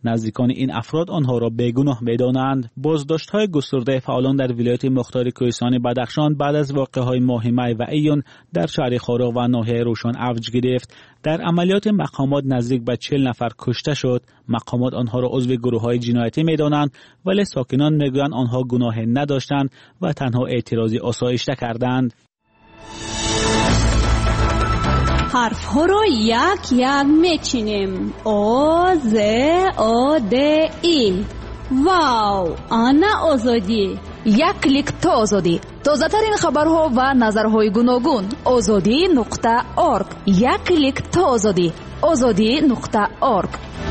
نزدیکان این افراد آنها را بیگناه می‌دانند. بازداشت‌های گسترده فعالان در ولایت مختار کوهستان بدخشان بعد از واقعه‌های ماه می و ایون در شهر خارق و ناحیه روشن اوج گرفت. در عملیات مقامات نزدیک به 40 نفر کشته شد. مقامات آنها را عضو گروه‌های جنایتی می‌دانند، ولی ساکنان می‌گویند آنها گناه نداشتند و تنها اعتراضی آسایشته کردند. حرف ها رو یک یک میچینیم. او ز او د ای. واو، آنا آزادی. یک کلیک تا آزادی. تازه ترین خبرها و نظرهای گوناگون. azadi.org. یک کلیک تا آزادی. azadi.org.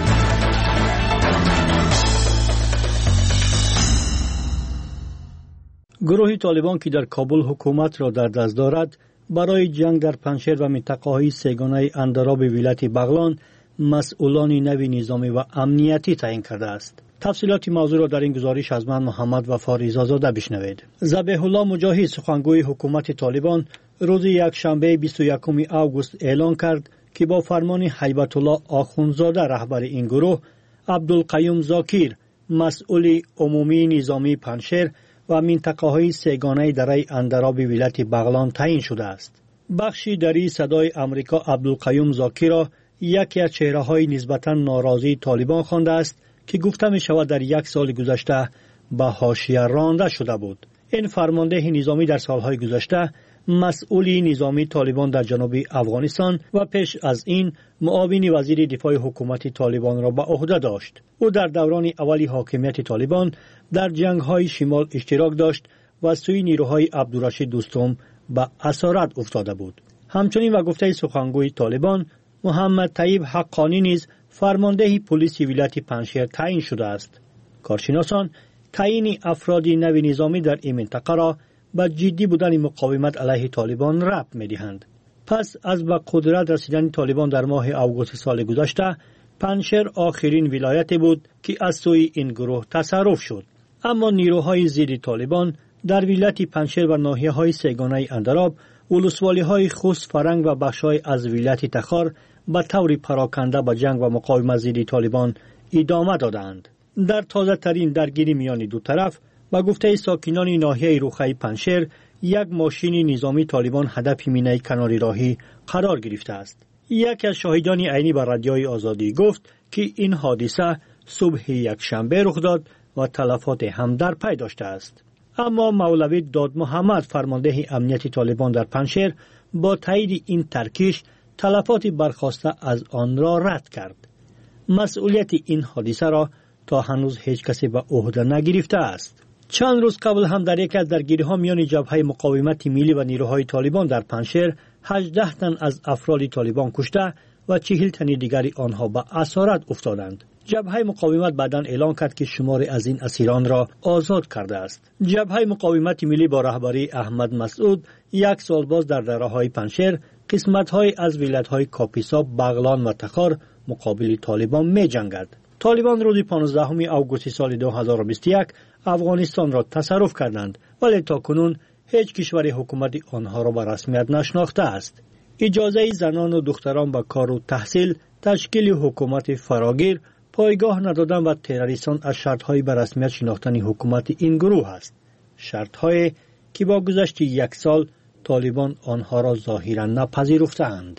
گروه طالبان که در کابل حکومت را در دست دارد برای جنگ در پنشیر و منطقه‌های سه‌گانه اندراب ولایت بغلان مسئولان نوی نظامی و امنیتی تعیین کرده است. تفصیلات موضوع را در این گزارش از من محمد وفا ریزازاده بشنوید. ذبیح الله مجاهد سخنگوی حکومت طالبان روز یکشنبه 21 آگوست اعلام کرد که با فرمان هیبت الله آخوندزاده رهبر این گروه عبدالقیوم زاکیر مسئول عمومی نظامی پنشیر و منطقه‌های سه‌گانه دره اندراب ولایت بغلان تعیین شده است. بخشی در صدای آمریکا عبدالقیوم زاکیر را یکی از چهره‌های نسبتاً ناراضی طالبان خوانده است که گفته می‌شود در یک سال گذشته به حاشیه رانده شده بود. این فرمانده نظامی در سالهای گذشته مسئول نظامی طالبان در جنوب افغانستان و پیش از این معاون وزیر دفاع حکومت طالبان را به عهده داشت. او در دوران اولی حاکمیت طالبان در جنگ‌های شمال اشتراک داشت و سوی نیروهای عبدالرشید دوستم به اسارت افتاده بود. همچنین و گفته سخنگوی طالبان محمد طیب حقانی نیز فرمانده پلیس ولایت پنشیر تعیین شده است. کارشناسان تعیین افراد نوی نظامی در این منطقه را با جدی بودن مقاومت علیه طالبان ربط می‌دهند. پس از به قدرت رسیدن طالبان در ماه آگوست سال گذشته پنشیر آخرین ولایت بود که از سوی این گروه تصرف شد. اما نیروهای ضد طالبان در ولایت پنشیر و ناحیه‌های سه‌گانه اندراب، ولسوالی‌های خوست، فرنگ و بخش‌های از ولایت تخار به طور پراکنده به جنگ و مقاومت ضد طالبان ادامه دادند. در تازه ترین درگیری میان دو طرف با گفته ساکنان ناحیه روخه پنشیر یک ماشین نظامی طالبان هدف مینه کناری راهی قرار گرفته است. یکی از شاهدان عینی به رادیوی آزادی گفت که این حادثه صبح یکشنبه رخ داد و تلفات هم در پی داشته است. اما مولوی داد محمد فرمانده امنیت طالبان در پنشیر با تایید این ترکیش تلفات برخاسته از آن را رد کرد. مسئولیت این حادثه را تا هنوز هیچ کسی به عهده نگرفته است. چند روز قبل هم در یک از درگیری‌ها میان جبهه مقاومت ملی و نیروهای طالبان در پنشیر 18 تن از افراد طالبان کشته و 40 تن دیگری آنها به اسارت افتادند. جبهه مقاومت بعداً اعلام کرد که شماری از این اسیران را آزاد کرده است. جبهه مقاومت ملی با رهبری احمد مسعود یک سال باز در دره‌های پنشیر قسمت‌های از ولایت‌های کاپیسا، بغلان و تخار مقابل طالبان می‌جنگد. طالبان روز 15 آگوست سال 2021 افغانستان را تصرف کردند، ولی تاکنون هیچ کشوری حکومت آنها را به رسمیت نشناخته است. اجازه زنان و دختران به کار و تحصیل، تشکیل حکومت فراگیر، پایگاه ندادن و تروریستان از شرط‌های به رسمیت شناختن حکومت این گروه است. شرط‌هایی که با گذشت یک سال طالبان آنها را ظاهراً نپذیرفتند.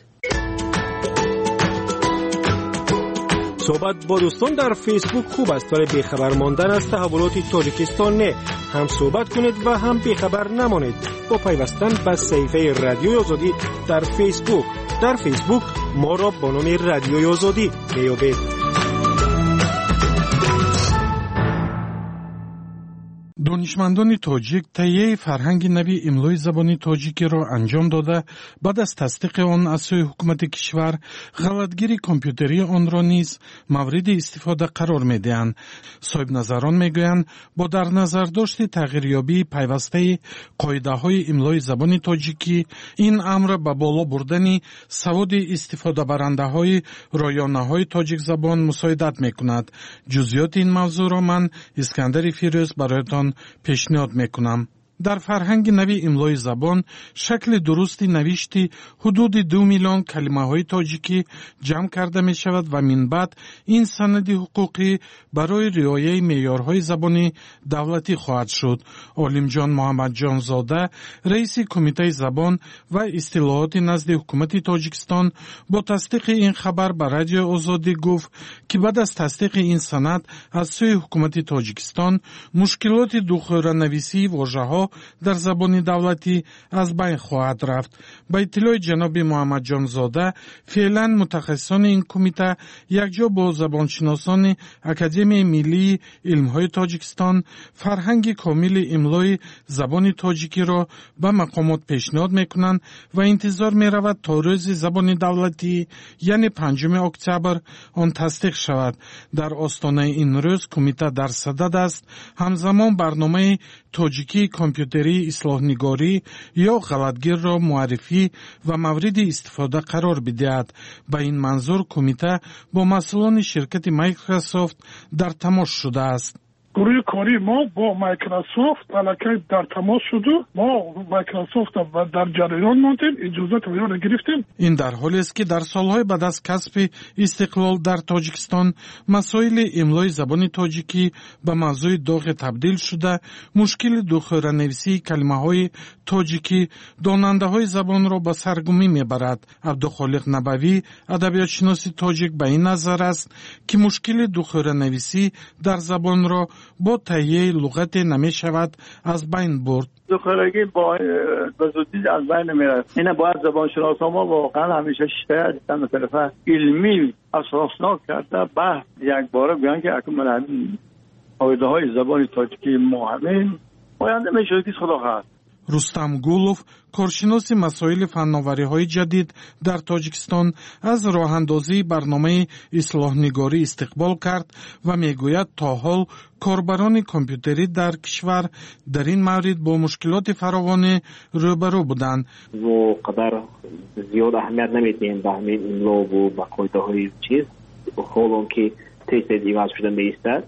صحبت با دوستان در فیسبوک خوب است، ولی بیخبر ماندن از تحولات تاجیکستان نه. هم صحبت کنید و هم بیخبر نمانید با پیوستن به صفحه رادیوی آزادی در فیسبوک. در فیسبوک ما را با نام رادیوی آزادی بیابید. دانشمندان تاجیک تهیه فرهنگ نوی املای زبانی تاجیکی را انجام داده، بعد از تصدیق آن از سوی حکومت کشور غلطگیری کامپیوتری آن را نیز مورد استفاده قرار می‌دهند. صاحب نظران میگویند با در نظر داشت تغییریابی پیوسته قاعده‌های املای زبان تاجیکی، این امر به بالا بردن سواد استفاده برنده‌های رایانه‌های تاجیک زبان مساعدت می‌کند. جزئیات این موضوع را من اسکندر فیروز برایتان پیشنهاد میکنم. дар фарҳанги нави имлои забон шакли дурусти навишти ҳудуди 2 миллион калимаҳои тоҷикӣ ҷамъ карда мешавад ва минбаъд ин санади ҳуқуқӣ барои риояи меъёрҳои забони давлатӣ хоҳад шуд. Олимҷон Муҳаммадҷонзода, раиси кумитаи забон ва истилоҳоти назди ҳукумати Тоҷикистон бо тасдиқи ин хабар ба Радиои Озодӣ гуфт, ки баъд аз тасдиқи ин санад аз сӯи ҳукумати Тоҷикистон мушкилоти духӯранависии вожаҳо дар забони давлатӣ аз байн хоҳад рафт. Ба иттилои ҷаноби Муҳаммадҷонзода, феълан мутахассисони ин кумита якҷо бо забоншиносони Академияи Миллии илмҳои Тоҷикистон фарҳанги комили имлои забони тоҷикиро ба мақомот пешниҳод мекунанд ва интизор меравад то рӯзи забони давлатӣ, яъне 5 октябр, он тасдиқ шавад. Дар остонаи ин рӯз кумита дар садад аст ҳамзамон барномаи тоҷикии компютерии ислоҳнигорӣ ё ғалатгирро муаррифӣ ва мавриди истифода қарор бидиҳад. Ба ин манзур кумита бо масъулони ширкати Microsoft дар тамос шудааст. گروه کاری ما با مایکروسافت علاقه در تماس شده ما مایکروسافت در جریان ماندیم اجازت او را گرفتیم. این در حالی است که در سالهای بعد از کسب استقلال در تاجیکستان مسائل املای زبان تاجیکی به موضوع داغ تبدیل شده. مشکل دخوره‌نویسی کلمه‌های تاجیکی داننده‌های زبان را به سرگمی میبرد. عبدالخالق نبوی ادبیاتشناس تاجیک به این نظر است که مشکل دخوره‌نویسی در زبان را با تهیه لغت نمیشود از بین برد. دخورگی با زودی از بین نمیره. این باید زبانشناسا ما واقعا همیشه شاید از طرف علمی اساسناک کرده بحث یک باره بیان که اکمالا قاعده های زبان تاجیکی ما همین آینده میشه که خدا هست. رستم گولوف کارشناس مسائل فناوری‌های جدید در تاجیکستان از راه‌اندازی برنامه اصلاح‌نگاری استقبال کرد و میگوید تا حال کاربران کامپیوتری در کشور در این مورد با مشکلات فراوان روبرو بودند. و قدر زیاد اهمیت نمیدیم به همین املا و به قاعده‌های چیز حالا که تست دیواز شده می‌ایستد.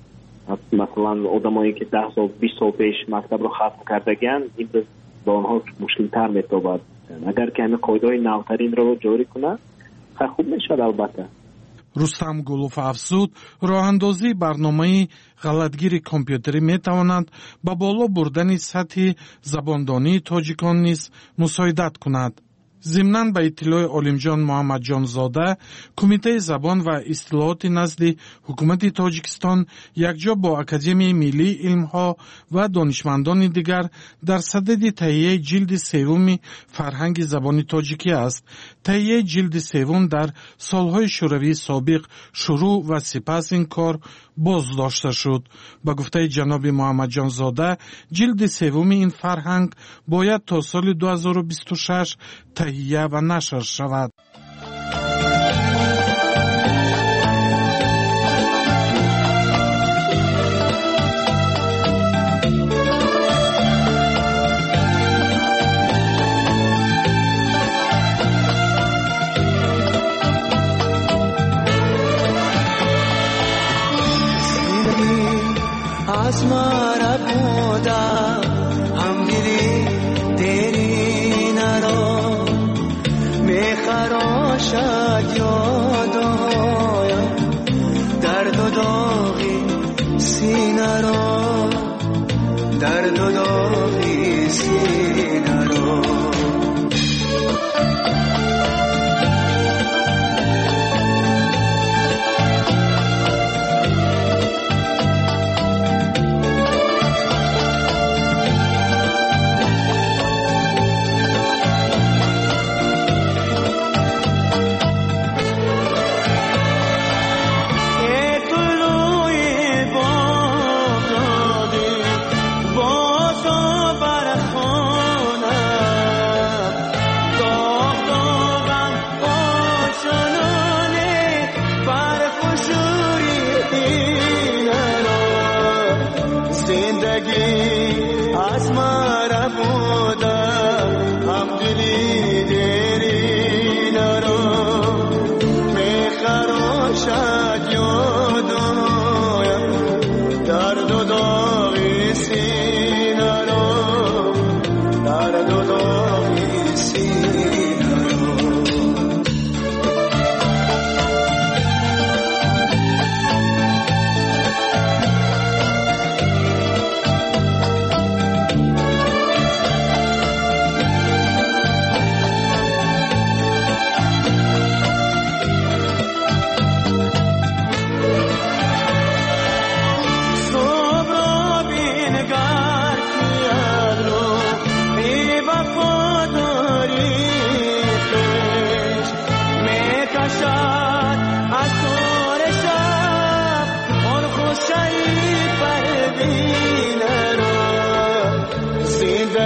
مثلا آدمایی که 10 سال 20 سال پیش مکتب رو ختم کردگن این با آنها مشکل تر میتابد. اگر که همه قاعده‌های نوترین رو جاری کنند خوب میشد. البته رستم گولوف افزود راه‌اندازی برنامه غلطگیری کامپیوتری میتواند با بالا بردن سطح زباندانی تاجیکان نیز مساعدت کند. ضمناً به اطلاع عالمجان محمدجانزاده، کمیته زبان و اصطلاحات نزد حکومت تاجیکستان یکجا با اکادمی ملی علمها و دانشمندان دیگر در صدد تهیه جلد سوم فرهنگ زبان تاجیکی است. تهیه جلد سوم در سالهای شوروی سابق شروع و سپس این کار باز داشته شد. با گفته جناب محمدجانزاده، جلد سوم این فرهنگ باید تا سال 2026 تهیه و نشر شود.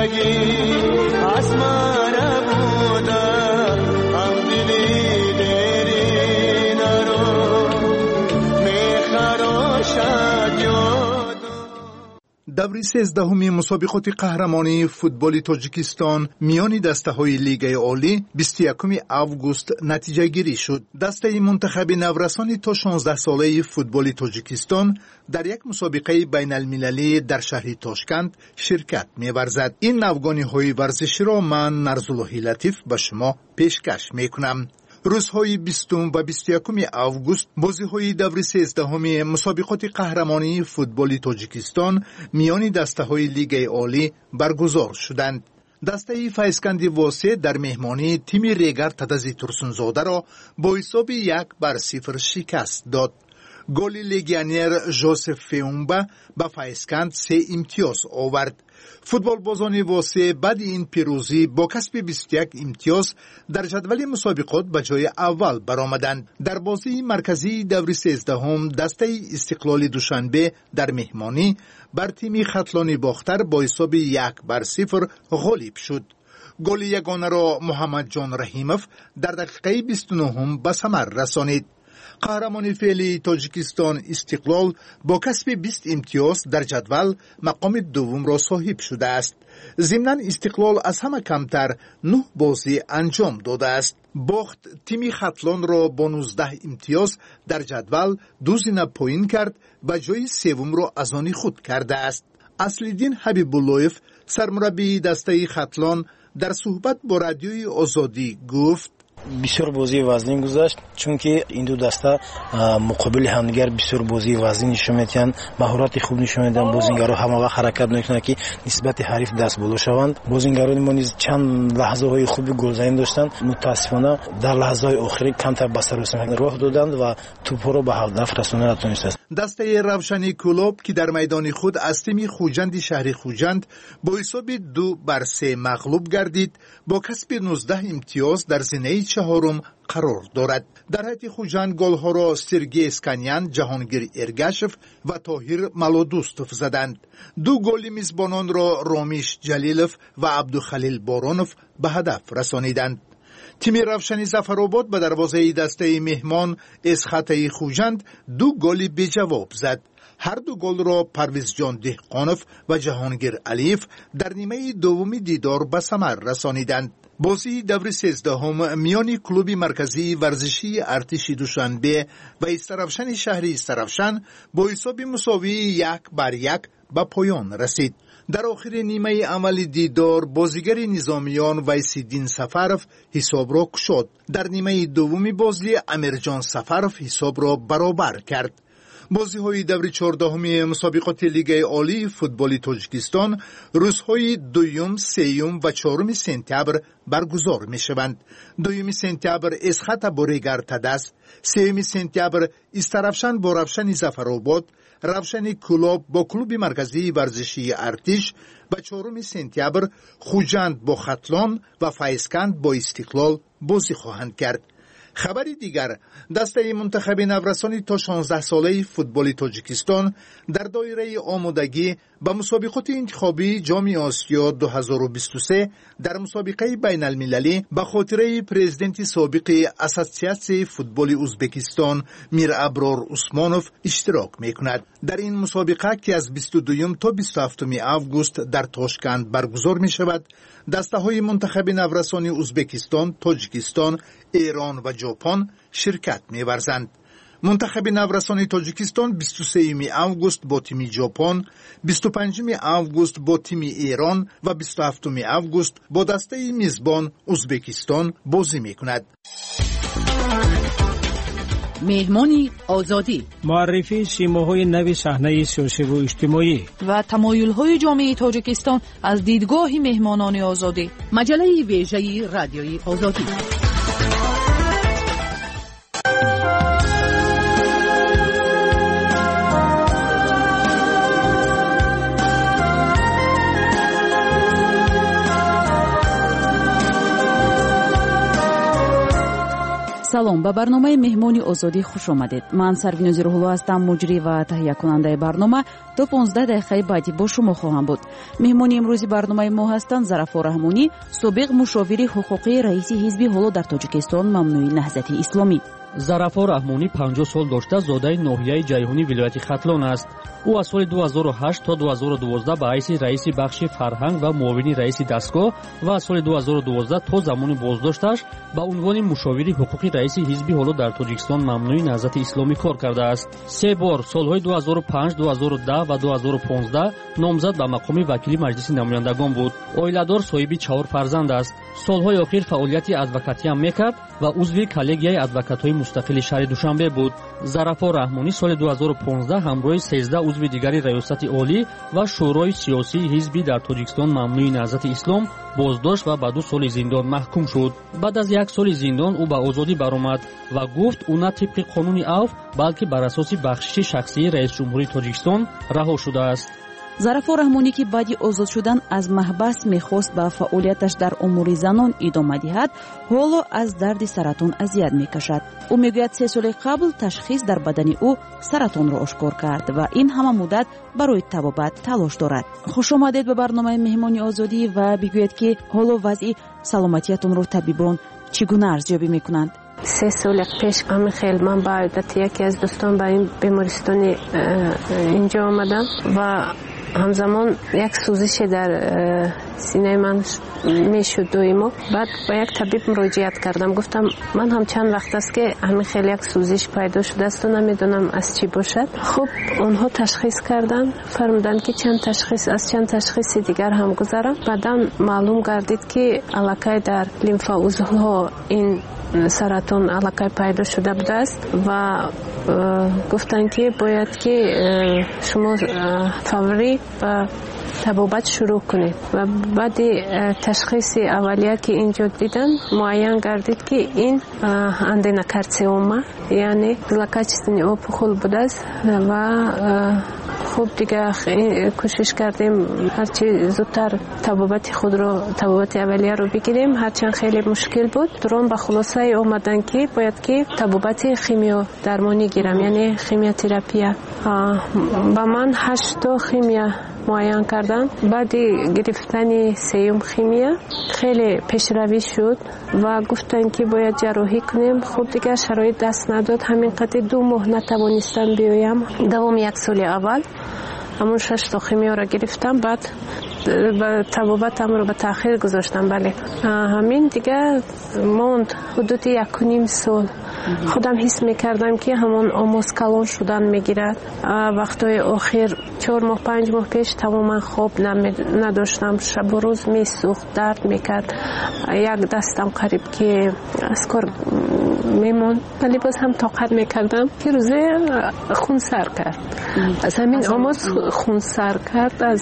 دوری 13 مسابقات قهرمانی فوتبال تاجیکستان میان دسته‌های لیگ عالی 21 آگوست نتیجه گیری شد. دسته منتخب نورسان تا 16 ساله فوتبال تاجیکستان در یک مسابقه بین المللی در شهر تاشکند شرکت می‌ورزد. این نوگانی‌های ورزشی را من نرزالله لطیف به شما پیشکش می‌کنم. روزهای 20 و 21 آگوست بازی‌های دور 13 مسابقات قهرمانی فوتبال تاجیکستان میان دسته‌های لیگ عالی برگزار شدند. دسته فیضکند واسه در مهمانی تیم ریگر تدزی ترسونزاده را با حساب 1-0 شکست داد. گل لگیونر ژوزف فیومبا به فیضکند 3 امتیاز آورد. فوتبال بازان واسه بعد این پیروزی با کسب 21 امتیاز در جدول مسابقات به جای اول برآمدند. در بازی مرکزی دور 13 دسته استقلال دوشنبه در مهمانی بر تیم خطلانی باختر با حساب 1-0 غالب شد. گل یگانه را محمد جان رحیموف در دقیقه 29 به ثمر رسانید. قهرمان فعلی تاجیکستان استقلال با کسب 20 امتیاز در جدول مقام دوم را صاحب شده است. ضمناً استقلال از همه کمتر 9 بازی انجام داده است. باخت تیم خطلان را با 19 امتیاز در جدول 2 زینه پایین کرد و جای سوم را از آن خود کرده است. اصل‌الدین حبیب‌اللهیف سرمربی دسته خطلان در صحبت با رادیوی آزادی گفت: بسیار بازی وزنی گذشت، چون که این دو دسته مقابل همدیگر بسیار بازی وزنی نشون میدن، مهارت خوب نشون میدن. بازیگرها همه وقت حرکت میکنن که نسبت حریف دست بالا شوند. بازیگران ما نیز چند لحظه های خوبی گلزنی داشتند، متاسفانه در لحظه های آخری کمتر به سر راه دادند و توپ را به هدف رساندن نتونستند. دسته روشنی کلوب که در میدان خود از تیم خوجند شهر خوجند با حساب 2-3 مغلوب گردید، با کسب 19 امتیاز در زینه چهارم قرار دارد. در حیط خوجند گل‌ها را سرگی اسکانیان، جهانگیر ارگاشف و طاهر ملودوستوف زدند. 2 گل میزبانان را رامیش جلیلوف و عبدالخلیل بارونوف به هدف رسانیدند. تیم روشنی ظفرآباد به دروازه دسته مهمان اسخطه خوجند 2 گل بی جواب زد. هر 2 گل را پرویز جان دهقانوف و جهانگیر علیف در نیمه دوم دیدار به ثمر رسانیدند. بازی دور 13 میان کلوب مرکزی ورزشی ارتش دوشنبه و استرافشن شهری استرافشن با حساب مساوی 1-1 به پایان رسید. در آخر نیمه اول دیدار بازیگر نظامیان ویسیدین سفرف حساب را کشاد. در نیمه دوم بازی امیرجان سفرف حساب را برابر کرد. بازی های دور 14 مسابقات لیگ عالی فوتبال تاجیکستان روزهای 2، 3 و 4 سپتامبر برگزار می شوند. 2 سپتامبر اسخط با ریگر تدس، 3 سپتامبر استرافشن با روشن ظفرآباد، روشن کلوب با کلوب مرکزی ورزشی ارتش و 4 سپتامبر خوجند با خطلان و فیضکند با استقلال بازی خواهند کرد. خبری دیگر، دسته منتخب نورسان تا 16 ساله فوتبال تاجیکستان در دایره آمادگی به مسابقات انتخابی جام آسیا 2023 در مسابقه بین المللی به خاطر پرزیدنت سابق اساسیاسیون فوتبال ازبکستان میر ابرار عثمانوف اشتراک میکند. در این مسابقه که از 22 تا 27 آگوست در تاشکند برگزار می شود، دسته های منتخب نورسان ازبکستان، تاجیکستان، ایران و ژاپن شرکت می‌ورزند. منتخب نورسان تاجیکستان 23 آگوست با تیم ژاپن، 25 آگوست با تیم ایران و 27 آگوست با دسته میزبان ازبکستان بازی می‌کند. مهمانی آزادی، معرفی سیماهای نوی صحنه سیاسی و اجتماعی و تمایل‌های جامعه تاجیکستان از دیدگاه مهمانان آزادی. مجله ویژه رادیوی آزادی. салом, ба барномаи меҳмони озодӣ хуш омадед. ман сарвинози рӯҳулло ҳастам, муҷрӣ ва таҳиякунандаи барнома. то 15 дақиқаи баъдӣ бо шумо хоҳам буд. меҳмони имрӯзи барномаи мо ҳастанд Зарафор Раҳмонӣ, собиқ мушовири ҳуқуқии раиси ҳизби ҳоло дар Тоҷикистон мамнӯи Наҳзати Исломӣ. Зарафор Раҳмонӣ 50 сол дошта зодаи ноҳияи Ҷайҳунӣ вилояти Хатлон аст. ӯ аз соли 2008 то 2012 ба ҳайси раиси бахши фарҳанг ва муовини раиси дастгоҳ ва аз соли 2012 то замони боздошташ ба унвони мушовири ҳуқуқи раиси ҳизби ҳоло дар Тоҷикистон мамнӯи Наҳзати Исломӣ кор кардааст. 3 бор солҳои 2005, 2010 ва 2015 номзад ба мақоми вакили маҷлиси намояндагон буд. Оиладор, соҳиби 4 фарзанд аст. солҳои охир фаъолияти адвокатиам мекард ва узви коллегияи адвокатҳои мустақили шаҳри Душанбе буд. Зарафор Раҳмонӣ соли 2015 ҳамроҳи 13 узви дигари раёсати олӣ ва шӯрои сиёсии ҳизби дар Тоҷикистон мамнӯи Наҳзати Ислом боздошт ва ба 2 соли зиндон маҳкум шуд. баъд аз 1 соли зиндон ӯ ба озодӣ баромад ва гуфт ӯ на тибқи қонуни авф, балки бар асоси бахшиши шахсии раисҷумҳурии Тоҷикистон раҳо шудааст. Зарафор Раҳмонӣ ки баъди озод шудан аз маҳбас мехост ба фаъолияташ дар умури занон идома диҳад, ҳоло аз дарди саратон азият мекашад. ӯ мегӯяд 3 соли қабл ташхис дар бадани ӯ саратонро ошкор кард ва ин ҳама муддат барои табобат талош дорад. хушомадед ба барномаи меҳмони озодӣ ва бигӯед ки ҳоло вазъи саломатиятонро табибон чӣ гуна арзёбӣ мекунанд? 3 соли пеш амихел ман ба одати яке аз дӯстон ба ин бемористони инҷо омадам ва ҳамзамон як сӯзише дар синаи ман мешуд доимо. баъд ба як табиб муроҷиат кардам, гуфтам ман ҳам чанд вақт аст ки ҳамихел як сӯзиш пайдо шудаасту намедонам аз чӣ бошад. хуб онҳо ташхис карданд, фармуданд ки аз чанд ташхиси дигар ҳам гузарам. баъдан маълум гардид ки аллакай дар лимфоузлҳо ин саратон аллакай пайдо шуда будааст ва гуфтанд ки бояд ки шумо фаврӣ ба табобат шурӯъ кунед. ва баъди ташхиси аввалия ки инҷо дидан муайян гардид ки ин аденокарциома, яъне злокачественный опухол будааст ва хуб дига кӯшиш кардем ҳарчи зудтар табобати аввалияро бигирем, ҳарчанд хеле мушкил буд. турон ба хулосае омаданд ки бояд ки табобати химиодармонӣ гирам, яъне химиотерапия. ба ман 8 химия муайян кардан. баъди гирифтани 3 химия хеле пешравӣ шуд ва гуфтанд ки бояд ҷарроҳӣ кунем. хуб дигар шароит даст надод, ҳамин қадри 2 моҳ натавонистам биёям. давоми 1 соли аввал ҳамон 6 химиёро гирифтам, баъд табобатамро ба таъхир гузоштам. бале ҳамин дигар монд ҳудуди 1.5 сол. худам ҳис мекардам ки ҳамон омоз калон шудан мегирад. вақтҳои охир 4 моҳ 5 моҳ пеш тамоман хоб надоштам, шабу рӯз месӯхт, дард мекард. як дастам қариб ки аз кор мемонд, вале боз ҳам тоқат мекардам ки рӯзе хунсар кард. аз ҳамин омоз хунсар кард аз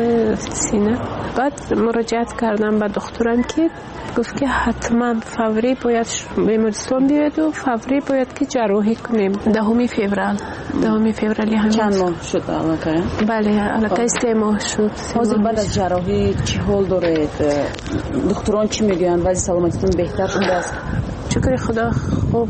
сина. баъд муроҷиат кардам ба духтурам ки гуфт ки ҳатман фаврӣ бояд бемористон биёеду фаврӣ бояд ки ҷарроҳӣ кунем. 10 феврали ҳамин чанд моҳ шуд аллакай? бале аллакай 3 моҳ шуд. ҳозир баъд аз ҷарроҳӣ чӣ ҳол доред? духтурон чӣ мегӯянд? вазъи саломатитон беҳтар шудааст? шукри худо хуб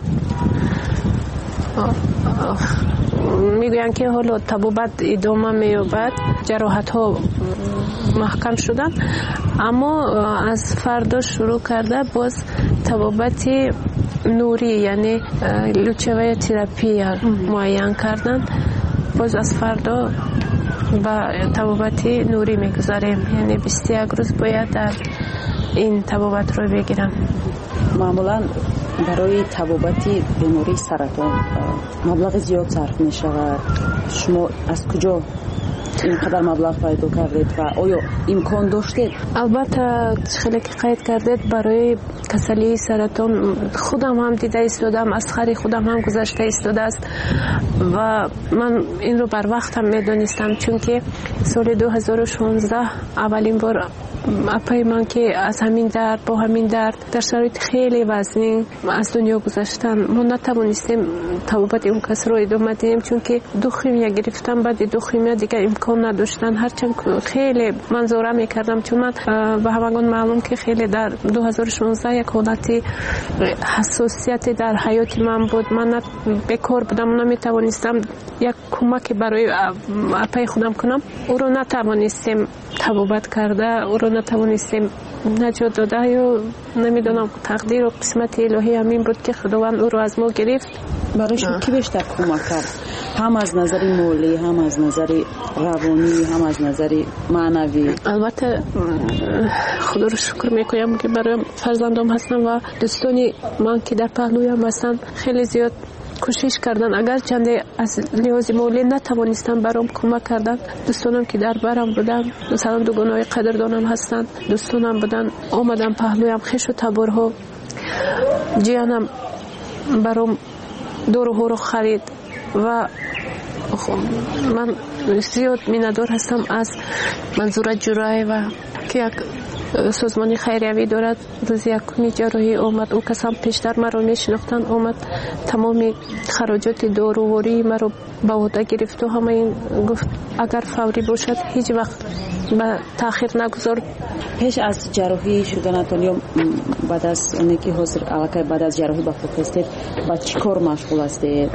мегӯянд ки ҳоло табобат идома меёбад, ҷароҳатҳо маҳкам шуданд, аммо аз фардо шурӯъ карда боз табобати нурӣ, яъне лучевая терапия муайян карданд. боз аз фардо ба табобати нурӣ мегузарем, яъне 21 рӯз бояд дар ин табобатро бигирам. маъмулан барои табобати бемории саратон маблағи зиёд сарф мешавад. шумо аз куҷо инқадар маблағ пайдо кардед ва оё имкон доштед? албатта хеле ки қайд кардед, барои касалии саратон худам ҳам дида истодам, аз хари худам ҳам гузашта истодааст ва ман инро барвақт ҳам медонистам, чунки соли 2016 аввалин бор اپای من که از همین درد با همین درد در شرایط خیلی وزنی از دنیا گذاشتن، ما نتوانستیم توبت اون کس رو ادامه دیم، چون که 2 خیمیا گرفتم، بعد 2 خیمیا دیگه امکان نداشتن. هرچند خیلی منظوره میکردم، چون من به همگان معلوم که خیلی در 2016 یک حالتی حساسیت در حیات من بود، من بکار بودم، نمیتوانستم یک کمک برای اپای خودم کنم. او رو نتوانستیم توبت کرده، او رو نتوانستیم نجات داده، یا نمیدونم تقدیر و قسمت الهی همین بود که خداوند او رو از ما گرفت. برای شما کی بیشتر کمک کرد؟ هم از نظر مالی، هم از نظر روانی، هم از نظر معنوی؟ البته خدا رو شکر میکنم که برای فرزندام هستم و دوستانی من که در پهلویم هستن خیلی زیاد کوشش کردن، اگر چنده از لحاظ مالی نتوانستم برام کمک کردن. دوستانم که در برم بودن، مثلا دوگانای قدردانم هستن، دوستانم بودن، آمدن پهلویم، خش و تبرها، جیانم برام دورو رو خرید و من زیاد میندار هستم از منظور جرای و که یک سازمانی خیریوی دارد. روز 1 جراحی آمد، او کسان پیشتر مرا میشناختن، آمد تمامی خراجات دارووری مرا به عهده گرفت و همه این گفت اگر فوری باشد هیچ وقت به تاخیر نگذار. پیش از جراحی شدنتون یا بعد از اینکه حاضر علاقه بعد از جراحی با هستید با چی کار مشغول هستید؟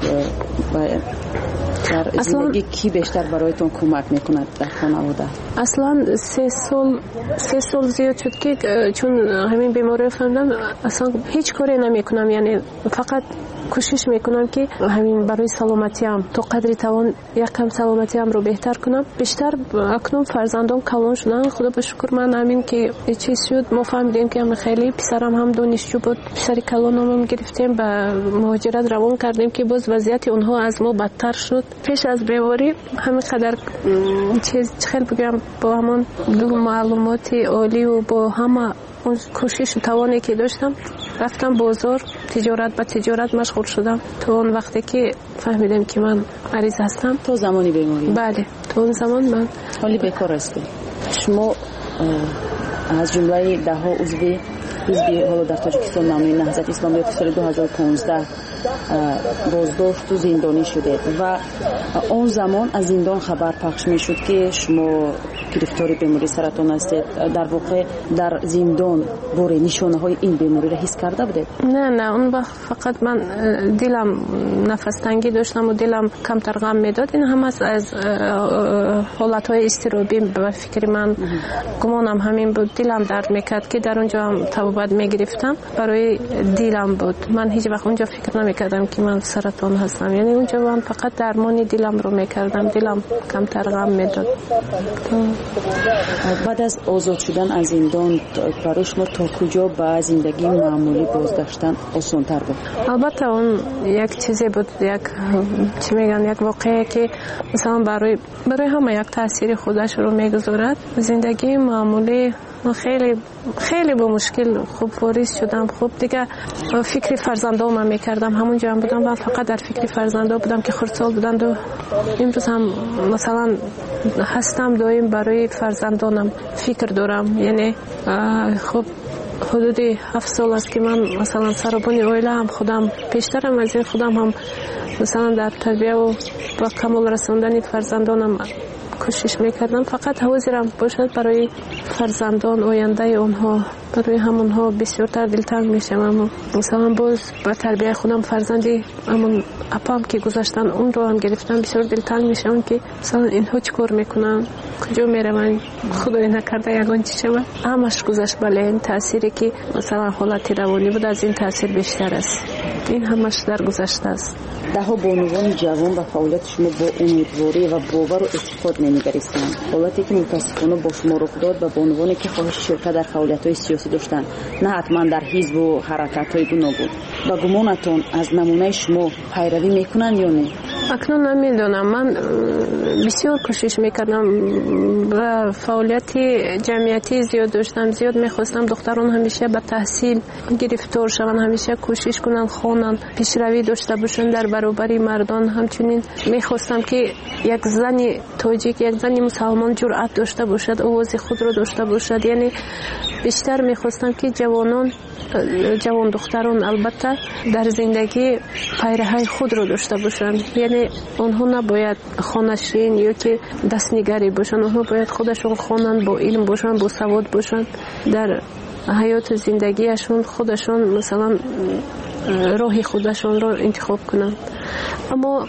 در زندگی کی بیشتر برایتون کمک میکند در خانواده؟ اصلا 3 سال زیاد شد که چون همین بیماری فهمیدم اصلا هیچ کاری نمیکنم، یعنی فقط کوشش میکنم که همین برای سلامتیم تا قدری توان یکم سلامتیم رو بهتر کنم. بیشتر اکنون فرزندان کلان شدن، خدا به شکر. من همین که چیز شد ما فهمیدیم که خیلی پسرم هم دانشجو بود، پسر کلانم گرفتیم به مهاجرت روان کردیم که باز وضعیت اونها از ما بدتر شد. پیش از بیماری همین قدر چیز خیلی بگم با همون معلومات عالی و با همه اون کوشش و توانی که داشتم رفتم بازار، تجارت به تجارت مشغول شدم تا اون وقتی که فهمیدم که من مریض هستم. تو زمانی بیماری؟ بله، تو اون زمان من حالی بیکار هستی. شما از جمله 10 عضو حزب حالا در تاجیکستان نامی نهضت اسلامی سال 2015 بازداشت و زندانی شده و اون زمان از زندان خبر پخش می شد که شما گرفتار بیماری سرطان هستید. در واقع در زندان بوری نشانه های این بیماری را حس کرده بودید؟ نه اون وقت فقط من دلم نفس تنگی داشتم و دلم کمتر غم میداد. این هم از حالت های اضطرابی به فکر من گمانم همین بود. دلم درد میکرد که در اونجا هم توبت میگرفتم، برای دلم بود. من هیچ وقت اونجا فکر نمیکردم که من سرطان هستم، یعنی اونجا من فقط درمانی دلم رو میکردم، دلم کمتر غم میداد. بعد از آزاد شدن از زندان برای شما تا کجا به زندگی معمولی بازگشتن آسان‌تر بود؟ البته اون یک چیزی بود، یک چی میگن، یک واقعه که مثلا برای همه یک تاثیر خودش رو میگذارد. زندگی معمولی خیلی با مشکل خوب واریز شدم. خوب دیگه فکر فرزندام میکردم، همونجا هم بودم و فقط در فکر فرزندام بودم که خردسال بودند و امروز هم مثلا هستم دائم برای فرزندانم فکر دارم. یعنی خب حدود 7 سال است که من مثلا سربانی اویله هم خودم پیشترم از این خودم هم مثلا در تربیه و با کمال رساندن فرزندانم کوشش میکردم. فقط حاضرم باشد برای فرزندان آینده اونها، برای همونها بسیارتر دلتنگ میشم. اما مثلا باز با تربیه خودم فرزندی همون اپام که گذاشتن اون رو هم گرفتم، بسیار دلتنگ میشم که مثلا اینها چی کار میکنن، کجا میرون، خدای نکرده یگان چی شود. همش گذشت. بله این تأثیری که مثلا حالت روانی بود از این تأثیر بیشتر است. این همش در گذشته است. دهها بانوان جوان و فعالیت شما با امیدواری و باور و اعتقاد نمیگریستند، حالتی که متاسفانه با شما رخ داد و بانوانی که خواهش شرکت در فعالیت‌های سیاسی داشتند، نه حتما در حزب و حرکت‌های گوناگون. و گمانتون از نمونه شما پیروی میکنند یا نه؟ اکنون نمیدونم. من بسیار کوشش میکردم و فعالیت جمعیتی زیاد داشتم. زیاد میخواستم دختران همیشه به تحصیل گرفتار شوند، همیشه کوشش کنن خوانن، پیشروی داشته باشن در برابر مردان. همچنین میخواستم که یک زن تاجیک، یک زن مسلمان جرأت داشته باشد، آواز خود را داشته باشد. یعنی بیشتر میخواستم که جوان دختران البته در زندگی پیرهی خود را داشته باشند. یعنی آنها نباید خانشین یا که دستنگری باشند، آنها باید خودشون خوانند، با علم باشند، با سواد باشند، در حیات زندگیشون خودشون مثلا راه خودشون را انتخاب کنند. اما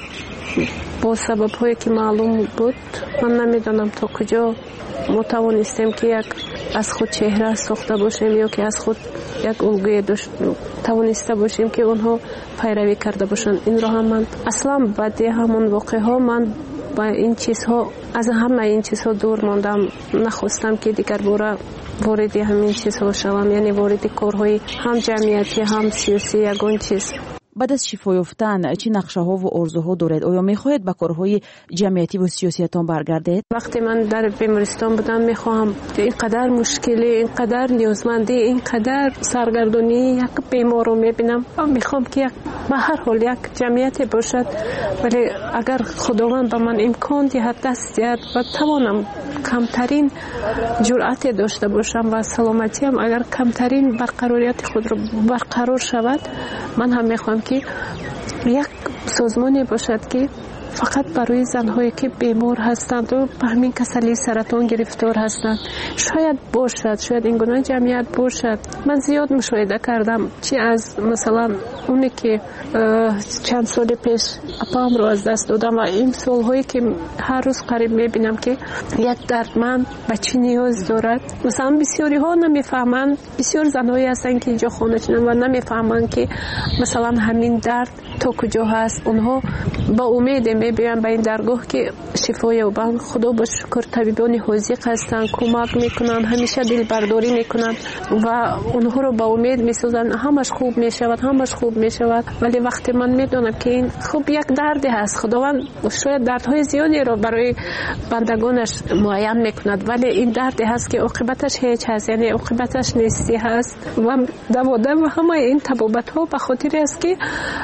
با سبب هایی که معلوم بود، من نمیدانم تا کجا ما توانستیم که یک از خود چهره ساخته باشیم یا که از خود یک الگوی توانسته باشیم که اونها پیروی کرده باشن. این را هم من اصلا بعد همون واقع ها من با این چیزها، از همه این چیزها دور ماندم. نخواستم که دیگر باره وارد همین چیزها شوم، یعنی وارد کارهای هم جمعیتی هم سیاسی یگان چیز. بعد از شفا یافتن چه نقشه ها و آرزوها دارید؟ آیا میخواهید به کارهای جمعیتی و سیاسیتان برگردید؟ وقتی من در بیمارستان بودم میخواهم اینقدر مشکلی، اینقدر نیازمندی، اینقدر سرگردانی یک بیمار رو میبینم و میخوام که به هر حال یک جمعیتی باشد، ولی اگر خداوند به من امکان دهد، دست دهد و توانم کمترین جرأت داشته باشم و سلامتیم اگر کمترین برقراریت خود رو برقرار شود، من هم میخوام که یک سازمانی باشد که فقط برای زنهایی که بیمار هستند و به همین کسلی سرطان گرفتار هستند شاید باشد، شاید این گونه جمعیت باشد. من زیاد مشاهده کردم، چی از مثلا اونی که چند سال پیش اپام رو از دست دادم و این سالهایی که هر روز قریب میبینم که یک دردمند به چی نیاز دارد. مثلا بسیاری ها نمیفهمند، بسیار زنهایی هستن که اینجا خانه چنن و نمیفهمند که مثلا همین درد تا کجا هست. اونها با امید میبینن به این درگاه که شفا یابند. خدا با شکر طبیبان حاذق هستن، کمک میکنن، همیشه دل برداری میکنن و اونها رو با امید میسازن همش خوب میشود، همش خوب میشود. ولی وقتی من میدونم که این خوب یک دردی هست، خداوند شاید دردهای زیادی رو برای بندگانش معین میکند، ولی این دردی هست که عاقبتش هیچ هست، یعنی عاقبتش نیستی هست و دوادم همه این طبابت ها به خاطر است که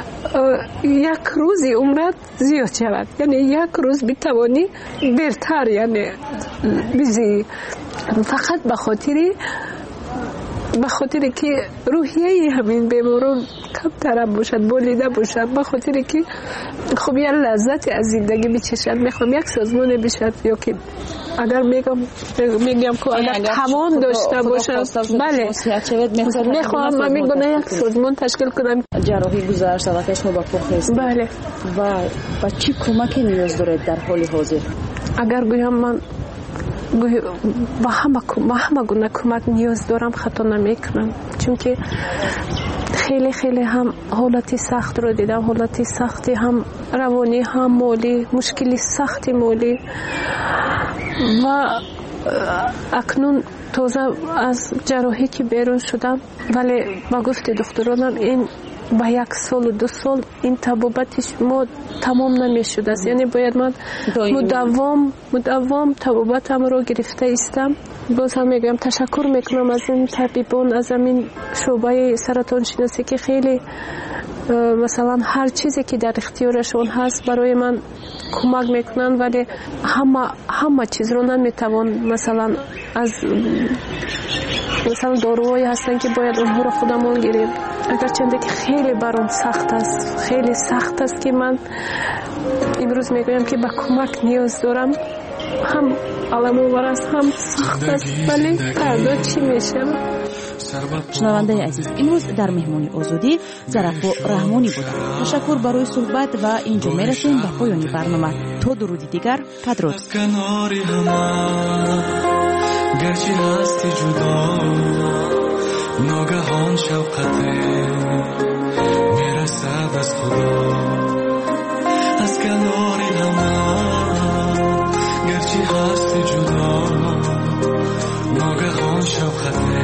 یک روزی عمرت زیاد شود، یعنی یک روز بتوانی بهتر یعنی بزی، فقط به خاطر که روحیه همین بیماران کمتر باشد، بولیده باشد، به خاطر که خب یه لذت از زندگی میچشد. میخوام یک سازمان بشد یا که اگر میگم که اگر توان داشته باشد، بله میخوام من میگم یک سازمان تشکیل کنم. جراحی گذشت و شما با پخت، بله، و چی کمکی نیاز دارید در حال حاضر؟ اگر گویم من با همه گونه کمک نیاز دارم خطا نمیکنم، چون که خیلی خیلی هم حالتی سخت رو دیدم، حالتی سختی هم روانی هم مالی، مشکلی سختی مالی و اکنون تازه از جراحی که بیرون شدم، ولی با گفت دکترانم این با 1 سال و 2 سال این طبابتش ما تمام نمیشد است، یعنی باید من مداوم طبابتم رو گرفته استم. باز هم میگم تشکر میکنم از این طبیبان، از این شعبه سرطان شناسی که خیلی مثلا هر چیزی که در اختیارشون هست برای من کمک میکنن، ولی همه چیز رو نمیتوان مثلا از مثلا داروهایی هستن که باید اونها رو خودمون گیریم. اگر چنده که خیلی برام سخت است، خیلی سخت است که من امروز میگویم که به کمک نیاز دارم. هم علم است، هم سخت است، ولی فردا چی میشه؟ شنونده عزیز، امروز در مهمانی آزادی زرافا رحمانی بود. تشکر برای صحبت و اینجا میرسیم به پایان برنامه. تا درودی دیگر، بدرود. گرچه هستی جدا، ناگهان شوقته میرسد از خدا. از کنار همه گرچه هستی جدا، ناگهان شوقته